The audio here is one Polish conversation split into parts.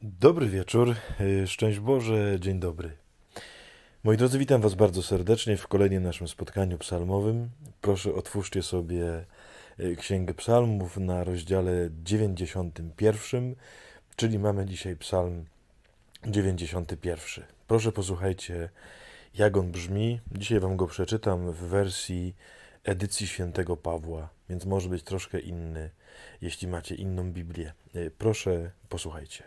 Dobry wieczór, szczęść Boże, dzień dobry. Moi drodzy, witam Was bardzo serdecznie w kolejnym naszym spotkaniu psalmowym. Proszę otwórzcie sobie Księgę Psalmów na rozdziale 91, czyli mamy dzisiaj psalm 91. Proszę posłuchajcie, jak on brzmi. Dzisiaj Wam go przeczytam w wersji edycji świętego Pawła, więc może być troszkę inny, jeśli macie inną Biblię. Proszę, posłuchajcie.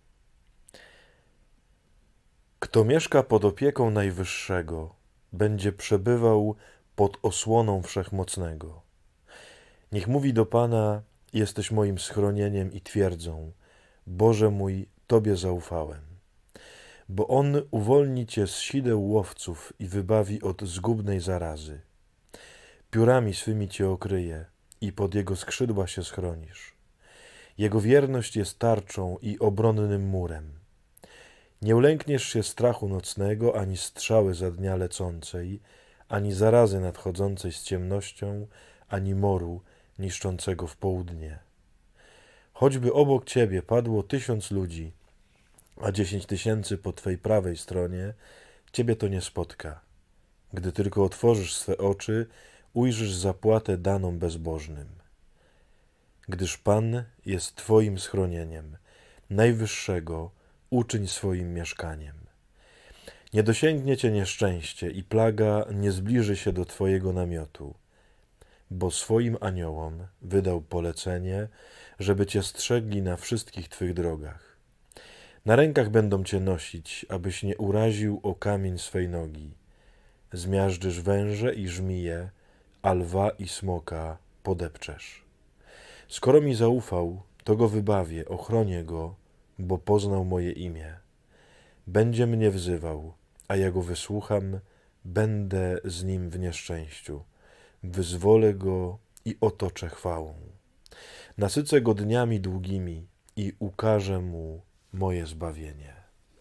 Kto mieszka pod opieką Najwyższego, będzie przebywał pod osłoną Wszechmocnego. Niech mówi do Pana: jesteś moim schronieniem i twierdzą. Boże mój, Tobie zaufałem. Bo On uwolni Cię z sideł łowców i wybawi od zgubnej zarazy. Piórami swymi Cię okryje i pod Jego skrzydła się schronisz. Jego wierność jest tarczą i obronnym murem. Nie ulękniesz się strachu nocnego, ani strzały za dnia lecącej, ani zarazy nadchodzącej z ciemnością, ani moru niszczącego w południe. Choćby obok ciebie padło 1000 ludzi, a 10 000 po twej prawej stronie, ciebie to nie spotka. Gdy tylko otworzysz swe oczy, ujrzysz zapłatę daną bezbożnym. Gdyż Pan jest twoim schronieniem, Najwyższego uczyń swoim mieszkaniem. Nie dosięgnie cię nieszczęście i plaga nie zbliży się do twojego namiotu, bo swoim aniołom wydał polecenie, żeby cię strzegli na wszystkich twych drogach. Na rękach będą cię nosić, abyś nie uraził o kamień swej nogi. Zmiażdżysz węże i żmije, a lwa i smoka podepczesz. Skoro mi zaufał, to go wybawię, ochronię go, bo poznał moje imię. Będzie mnie wzywał, a ja go wysłucham, będę z nim w nieszczęściu. Wyzwolę go i otoczę chwałą. Nasycę go dniami długimi i ukażę mu moje zbawienie.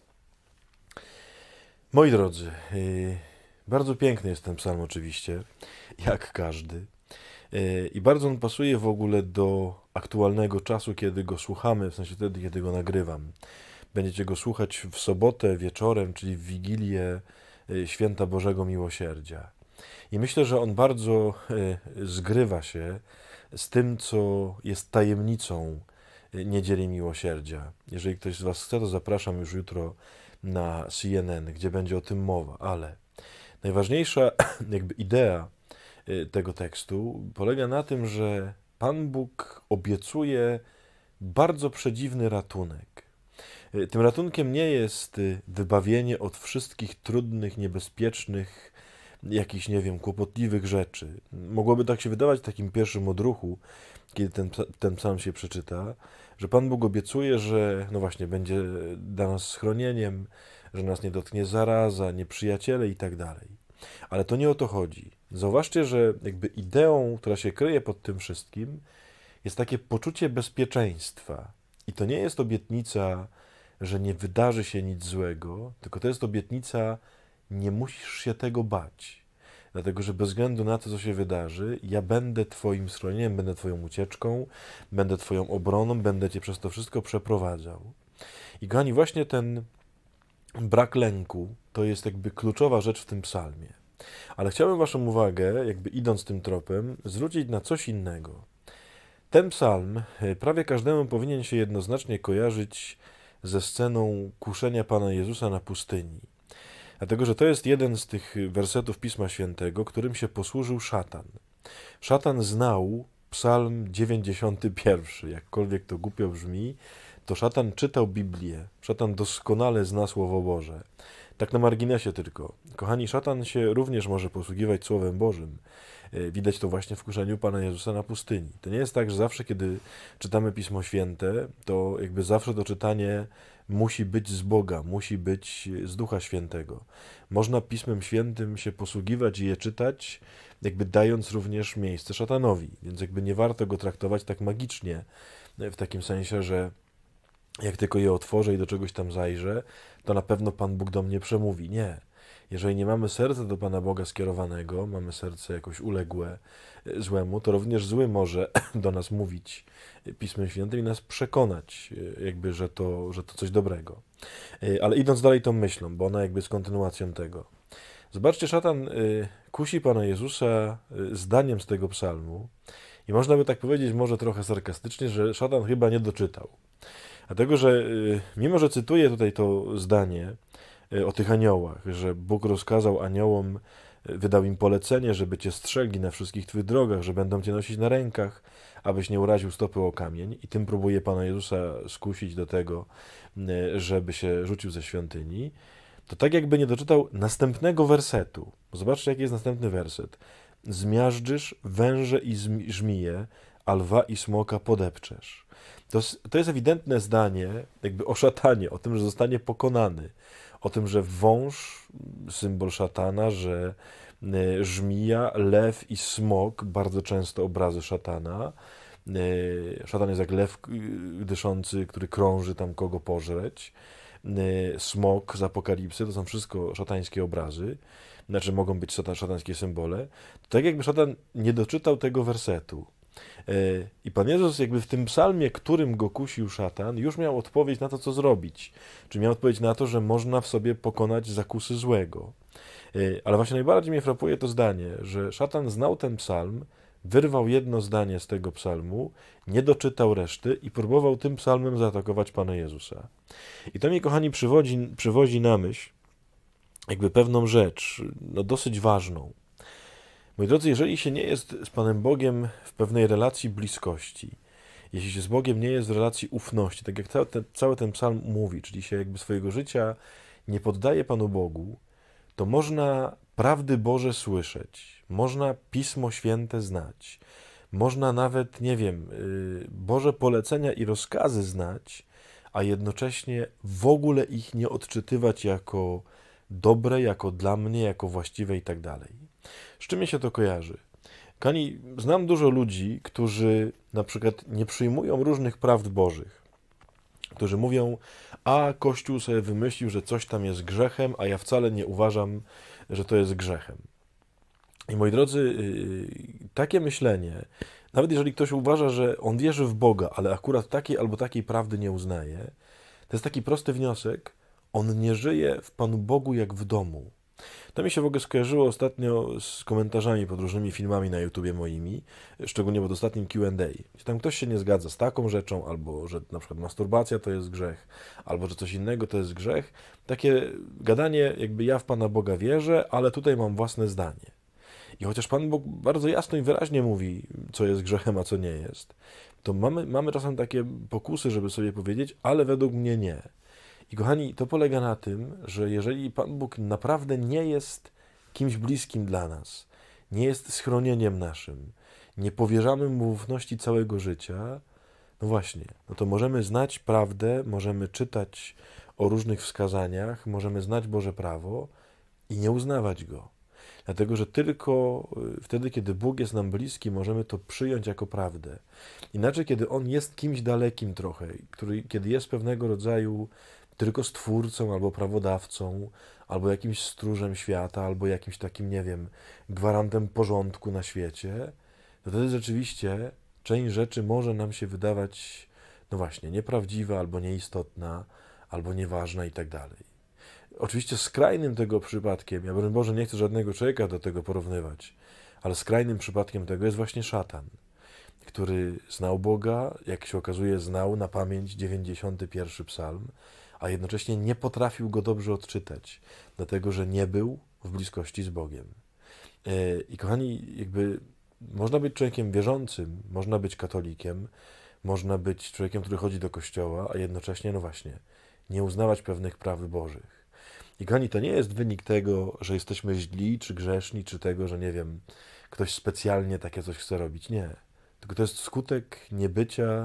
Moi drodzy, bardzo piękny jest ten psalm oczywiście, jak każdy. I bardzo on pasuje w ogóle do aktualnego czasu, kiedy go słuchamy, w sensie wtedy, kiedy go nagrywam. Będziecie go słuchać w sobotę wieczorem, czyli w Wigilię Święta Bożego Miłosierdzia. I myślę, że on bardzo zgrywa się z tym, co jest tajemnicą Niedzieli Miłosierdzia. Jeżeli ktoś z Was chce, to zapraszam już jutro na CNN, gdzie będzie o tym mowa, ale najważniejsza jakby idea tego tekstu polega na tym, że Pan Bóg obiecuje bardzo przedziwny ratunek. Tym ratunkiem nie jest wybawienie od wszystkich trudnych, niebezpiecznych, jakichś, nie wiem, kłopotliwych rzeczy. Mogłoby tak się wydawać w takim pierwszym odruchu, kiedy ten psalm się przeczyta, że Pan Bóg obiecuje, że no właśnie będzie dla nas schronieniem, że nas nie dotknie zaraza, nieprzyjaciele i tak dalej. Ale to nie o to chodzi. Zauważcie, że jakby ideą, która się kryje pod tym wszystkim, jest takie poczucie bezpieczeństwa. I to nie jest obietnica, że nie wydarzy się nic złego, tylko to jest obietnica, nie musisz się tego bać. Dlatego, że bez względu na to, co się wydarzy, ja będę Twoim schronieniem, będę Twoją ucieczką, będę Twoją obroną, będę Cię przez to wszystko przeprowadzał. I kochani, właśnie ten brak lęku to jest jakby kluczowa rzecz w tym psalmie. Ale chciałbym Waszą uwagę, jakby idąc tym tropem, zwrócić na coś innego. Ten psalm prawie każdemu powinien się jednoznacznie kojarzyć ze sceną kuszenia Pana Jezusa na pustyni. Dlatego, że to jest jeden z tych wersetów Pisma Świętego, którym się posłużył szatan. Szatan znał psalm 91, jakkolwiek to głupio brzmi, to szatan czytał Biblię, szatan doskonale zna Słowo Boże. Tak na marginesie tylko. Kochani, szatan się również może posługiwać Słowem Bożym. Widać to właśnie w kuszeniu Pana Jezusa na pustyni. To nie jest tak, że zawsze, kiedy czytamy Pismo Święte, to jakby zawsze to czytanie musi być z Boga, musi być z Ducha Świętego. Można Pismem Świętym się posługiwać i je czytać, jakby dając również miejsce szatanowi. Więc jakby nie warto go traktować tak magicznie, w takim sensie, że jak tylko je otworzę i do czegoś tam zajrzę, to na pewno Pan Bóg do mnie przemówi. Nie. Jeżeli nie mamy serca do Pana Boga skierowanego, mamy serce jakoś uległe złemu, to również zły może do nas mówić Pismem Świętym i nas przekonać, jakby, że to coś dobrego. Ale idąc dalej tą myślą, bo ona jakby jest kontynuacją tego. Zobaczcie, szatan kusi Pana Jezusa zdaniem z tego psalmu i można by tak powiedzieć, może trochę sarkastycznie, że szatan chyba nie doczytał. Dlatego, że mimo, że cytuję tutaj to zdanie o tych aniołach, że Bóg rozkazał aniołom, wydał im polecenie, żeby cię strzegli na wszystkich twych drogach, że będą cię nosić na rękach, abyś nie uraził stopy o kamień, i tym próbuje Pana Jezusa skusić do tego, żeby się rzucił ze świątyni, to tak jakby nie doczytał następnego wersetu. Zobaczcie, jaki jest następny werset. Zmiażdżysz węże i żmije, a lwa i smoka podepczesz. To jest ewidentne zdanie jakby o szatanie, o tym, że zostanie pokonany, o tym, że wąż, symbol szatana, że żmija, lew i smok, bardzo często obrazy szatana. Szatan jest jak lew dyszący, który krąży tam kogo pożreć. Smok z Apokalipsy, to są wszystko szatańskie obrazy, znaczy mogą być szatańskie symbole. To tak jakby szatan nie doczytał tego wersetu. I Pan Jezus jakby w tym psalmie, którym go kusił szatan, już miał odpowiedź na to, co zrobić. Czy miał odpowiedź na to, że można w sobie pokonać zakusy złego. Ale właśnie najbardziej mnie frapuje to zdanie, że szatan znał ten psalm, wyrwał jedno zdanie z tego psalmu, nie doczytał reszty i próbował tym psalmem zaatakować Pana Jezusa. I to mnie, kochani, przywozi na myśl jakby pewną rzecz, no dosyć ważną. Moi drodzy, jeżeli się nie jest z Panem Bogiem w pewnej relacji bliskości, jeśli się z Bogiem nie jest w relacji ufności, tak jak cały ten psalm mówi, czyli się jakby swojego życia nie poddaje Panu Bogu, to można prawdy Boże słyszeć, można Pismo Święte znać, można nawet, nie wiem, Boże polecenia i rozkazy znać, a jednocześnie w ogóle ich nie odczytywać jako dobre, jako dla mnie, jako właściwe i tak dalej. Z czym mi się to kojarzy? Kochani, znam dużo ludzi, którzy na przykład nie przyjmują różnych prawd bożych, którzy mówią, a Kościół sobie wymyślił, że coś tam jest grzechem, a ja wcale nie uważam, że to jest grzechem. I moi drodzy, takie myślenie, nawet jeżeli ktoś uważa, że on wierzy w Boga, ale akurat takiej albo takiej prawdy nie uznaje, to jest taki prosty wniosek, on nie żyje w Panu Bogu jak w domu. To mi się w ogóle skojarzyło ostatnio z komentarzami pod różnymi filmami na YouTubie moimi, szczególnie pod ostatnim Q&A. Tam ktoś się nie zgadza z taką rzeczą, albo że na przykład masturbacja to jest grzech, albo że coś innego to jest grzech. Takie gadanie, jakby ja w Pana Boga wierzę, ale tutaj mam własne zdanie. I chociaż Pan Bóg bardzo jasno i wyraźnie mówi, co jest grzechem, a co nie jest, to mamy czasem takie pokusy, żeby sobie powiedzieć, ale według mnie nie. I kochani, to polega na tym, że jeżeli Pan Bóg naprawdę nie jest kimś bliskim dla nas, nie jest schronieniem naszym, nie powierzamy Mu ufności całego życia, no właśnie, no to możemy znać prawdę, możemy czytać o różnych wskazaniach, możemy znać Boże prawo i nie uznawać Go. Dlatego, że tylko wtedy, kiedy Bóg jest nam bliski, możemy to przyjąć jako prawdę. Inaczej, kiedy On jest kimś dalekim trochę, kiedy jest pewnego rodzaju tylko stwórcą, albo prawodawcą, albo jakimś stróżem świata, albo jakimś takim, nie wiem, gwarantem porządku na świecie, to wtedy rzeczywiście część rzeczy może nam się wydawać, no właśnie, nieprawdziwa, albo nieistotna, albo nieważna i tak dalej. Oczywiście skrajnym tego przypadkiem, ja broń Boże nie chcę żadnego człowieka do tego porównywać, ale skrajnym przypadkiem tego jest właśnie szatan, który znał Boga, jak się okazuje, znał na pamięć 91 psalm, a jednocześnie nie potrafił go dobrze odczytać, dlatego że nie był w bliskości z Bogiem. I kochani, jakby można być człowiekiem wierzącym, można być katolikiem, można być człowiekiem, który chodzi do kościoła, a jednocześnie, no właśnie, nie uznawać pewnych prawd bożych. I kochani, to nie jest wynik tego, że jesteśmy źli, czy grzeszni, czy tego, że, nie wiem, ktoś specjalnie takie coś chce robić. Nie. Tylko to jest skutek niebycia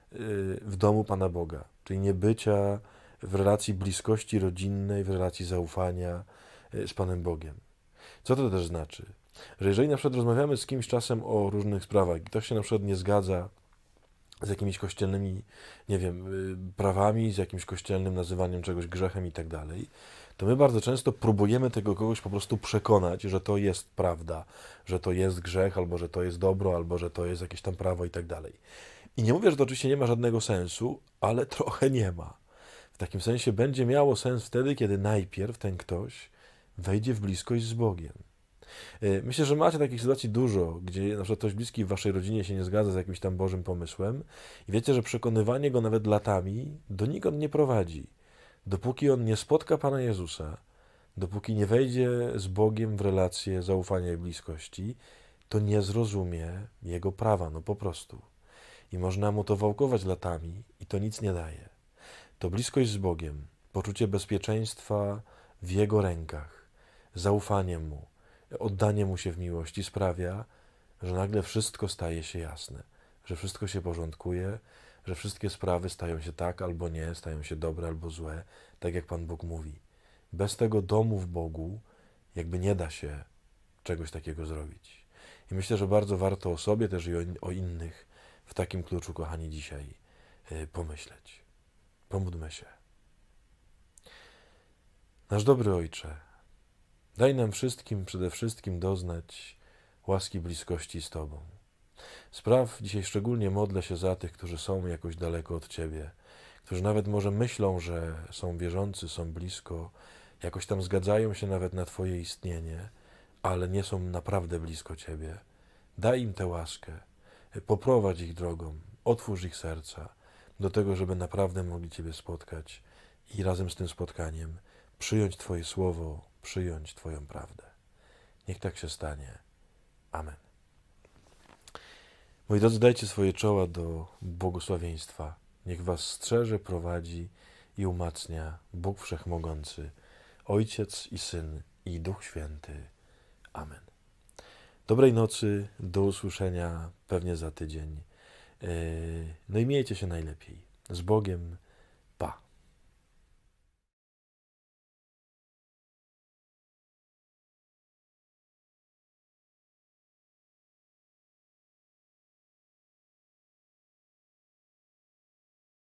w domu Pana Boga, czyli niebycia w relacji bliskości rodzinnej, w relacji zaufania z Panem Bogiem. Co to też znaczy? Że jeżeli na przykład rozmawiamy z kimś czasem o różnych sprawach i ktoś się na przykład nie zgadza z jakimiś kościelnymi, nie wiem, prawami, z jakimś kościelnym nazywaniem czegoś grzechem i tak dalej, to my bardzo często próbujemy tego kogoś po prostu przekonać, że to jest prawda, że to jest grzech, albo że to jest dobro, albo że to jest jakieś tam prawo i tak dalej. I nie mówię, że to oczywiście nie ma żadnego sensu, ale trochę nie ma. W takim sensie będzie miało sens wtedy, kiedy najpierw ten ktoś wejdzie w bliskość z Bogiem. Myślę, że macie takich sytuacji dużo, gdzie na przykład ktoś bliski w waszej rodzinie się nie zgadza z jakimś tam Bożym pomysłem i wiecie, że przekonywanie go nawet latami donikąd nie prowadzi. Dopóki on nie spotka Pana Jezusa, dopóki nie wejdzie z Bogiem w relację zaufania i bliskości, to nie zrozumie Jego prawa, no po prostu. I można mu to wałkować latami i to nic nie daje. To bliskość z Bogiem, poczucie bezpieczeństwa w Jego rękach, zaufanie Mu, oddanie Mu się w miłości sprawia, że nagle wszystko staje się jasne, że wszystko się porządkuje, że wszystkie sprawy stają się tak albo nie, stają się dobre albo złe, tak jak Pan Bóg mówi. Bez tego domu w Bogu jakby nie da się czegoś takiego zrobić. I myślę, że bardzo warto o sobie też i o innych w takim kluczu, kochani, dzisiaj pomyśleć. Pomódlmy się. Nasz dobry Ojcze, daj nam wszystkim przede wszystkim doznać łaski bliskości z Tobą. Spraw, dzisiaj szczególnie modlę się za tych, którzy są jakoś daleko od Ciebie, którzy nawet może myślą, że są wierzący, są blisko, jakoś tam zgadzają się nawet na Twoje istnienie, ale nie są naprawdę blisko Ciebie. Daj im tę łaskę, poprowadź ich drogą, otwórz ich serca do tego, żeby naprawdę mogli Ciebie spotkać i razem z tym spotkaniem przyjąć Twoje słowo, przyjąć Twoją prawdę. Niech tak się stanie. Amen. Moi drodzy, dajcie swoje czoła do błogosławieństwa. Niech was strzeże, prowadzi i umacnia Bóg Wszechmogący, Ojciec i Syn i Duch Święty. Amen. Dobrej nocy, do usłyszenia pewnie za tydzień. No i miejcie się najlepiej. Z Bogiem